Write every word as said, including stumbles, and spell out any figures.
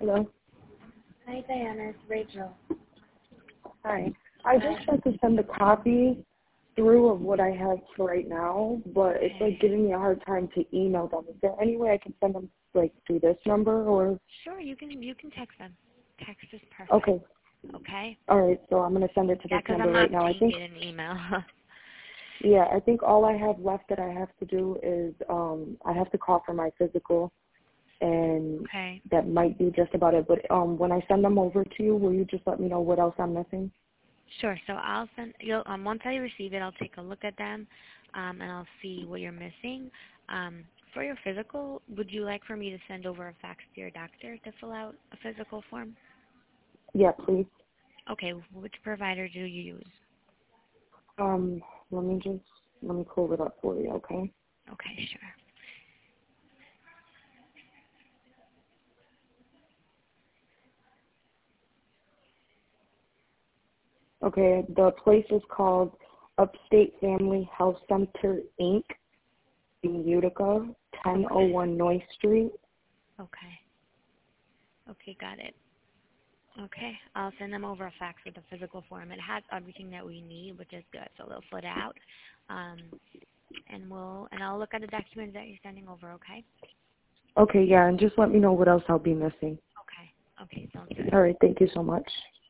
Hello. Hi, Diana. It's Rachel. Hi. I just tried to send a copy through of what I have for right now, but it's like giving me a hard time to email them. Is there any way I can send them like through this number or? Sure, you can you can text them. Text is perfect. Okay. Okay. All right. So I'm gonna send it to Yeah, this because number I'm not right now. I seeing think. it in email. Yeah, I think all I have left that I have to do is um I have to call for my physical, and Okay. that might be just about it. But um when I send them over to you, will you just let me know what else I'm missing? Sure. So I'll send. You'll um once I receive it, I'll take a look at them, um, and I'll see what you're missing. Um, for your physical, would you like for me to send over a fax to your doctor to fill out a physical form? Yeah, please. Okay. Which provider do you use? Um, let me just let me pull it up for you, okay? Okay. Sure. Okay, the place is called Upstate Family Health Center, Incorporated in Utica, ten oh one Noy Street. Okay. Okay. Got it. Okay, I'll send them over a fax with the physical form. It has everything that we need, which is good. So they'll fill it out, um, and we'll and I'll look at the documents that you're sending over. Okay. Okay, yeah, and just let me know what else I'll be missing. Okay. Okay, sounds good. All right, thank you so much.